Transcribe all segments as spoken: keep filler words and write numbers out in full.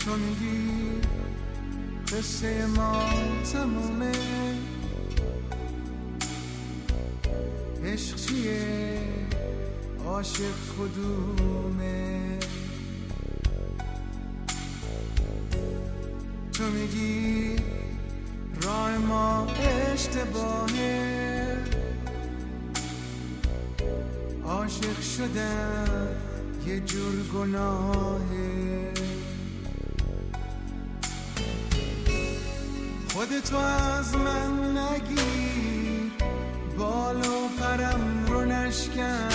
تو میگی قصه ما تمومه، عشق چیه، عاشق کدومه؟ تو میگی راه ما اشتباهه، عاشق شدن یه جور گناهه. خودتو از من نگیر، بال و پرم رو نشکن،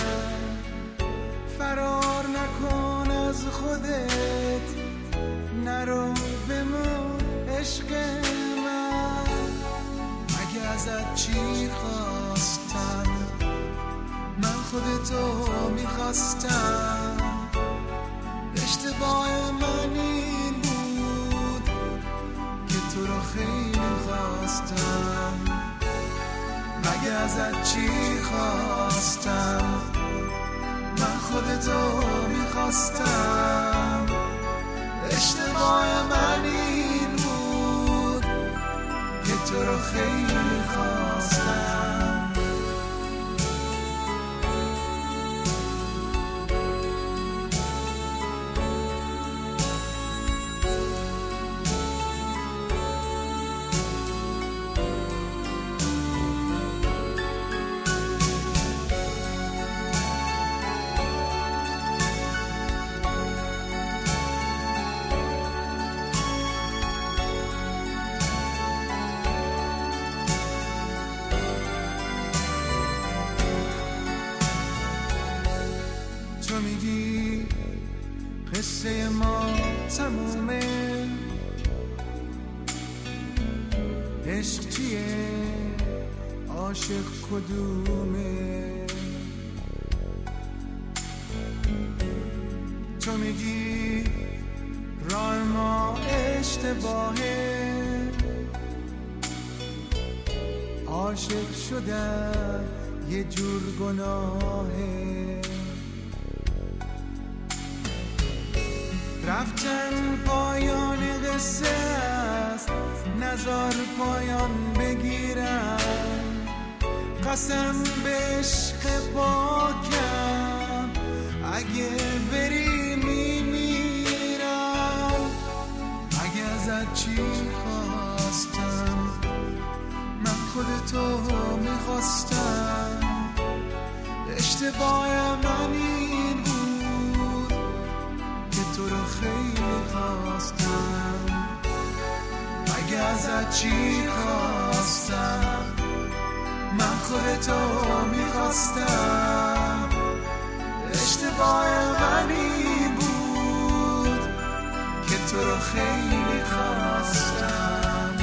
فرار نکن از خودت، نرو بمون عشق من. اگه ازت چی خواستم، من خودتو میخواستم. اشتباه من این بود که تو رو خیلی خواستم. مگه ازت چی خواستم، من خودتو میخواستم. اشتباه من این بود که تو رو خیلی خواستم. تو میگی قصه ما تمومه، عشق چیه، عاشق کدومه؟ تو میگی راه ما اشتباهه، عاشق شدن یه جور گناهه. رفتن پایان قصه است، نزار پایان بگیرم. قسم به عشق پاکم، اگه بری میمیرم. اگه ازت چی خواستم، من خودتو میخواستم. اشتباه من این بود که تو رو خیلی خواستم. اگه ازت چی خواستم، من خودتو میخواستم. اشتباه من این بود که تو رو خیلی خواستم.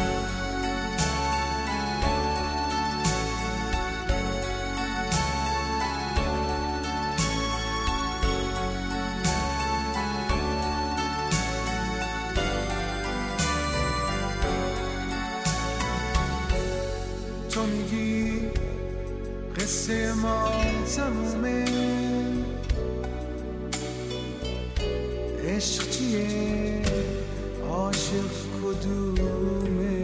تو میگی قصه ما تمومه، عشق چیه، عاشق کدومه؟